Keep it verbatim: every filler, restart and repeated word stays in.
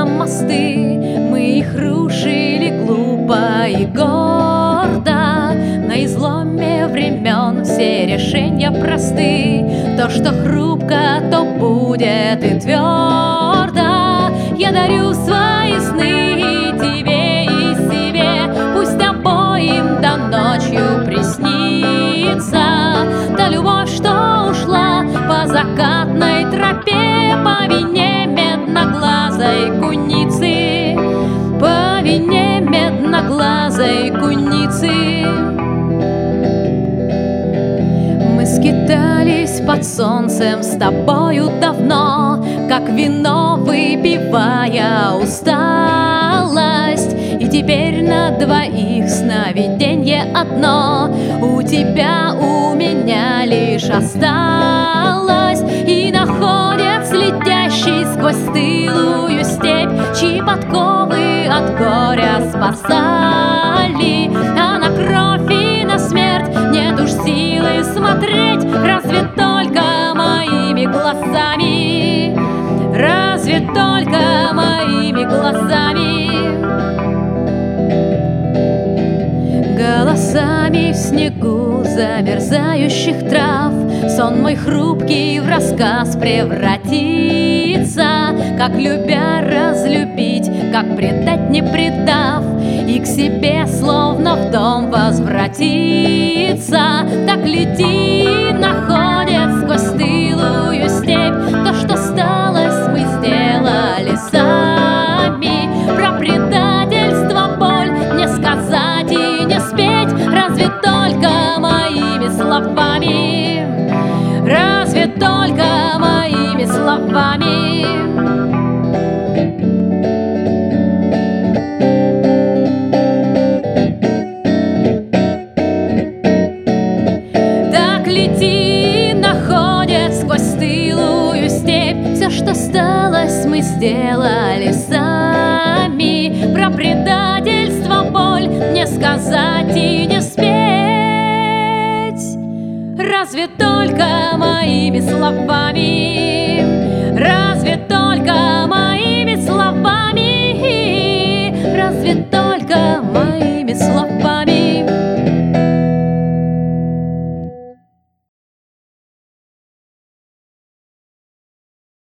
мосты, мы их рушили глупо и гордо. На изломе времен все решения просты. То, что хрупко, то будет и твердо. Я дарю свои сны и тебе, и себе. Пусть обоим до ночью приснится та любовь, что ушла по закатной тропе, по вине медноглазой куницы, по вине медноглазой куницы. Мы скитались под солнцем с тобою давно, как вино выпивая усталость. И теперь на двоих сновиденье одно, у тебя, у меня лишь осталось. И находец, летящий сквозь стылую степь, чьи подковы от горя спасали. А на кровь и на смерть нет уж силы смотреть, разве только моими глазами, разве только моими глазами. Голосами в снегу замерзающих трав сон мой хрупкий в рассказ превратится. Как любя разлюбить, как предать не предав, и к себе словно в дом возвратиться. Так лети, находец, сквозь стылую степь. То, что сталось, мы сделали сами. Про предательство боль не сказать и не спеть, разве только моими словами, разве только моими словами. Так лети, находец, сквозь стылую степь. Все, что сталось, мы сделали сами. Про предательство боль не сказать и не спеть, разве только моими словами, разве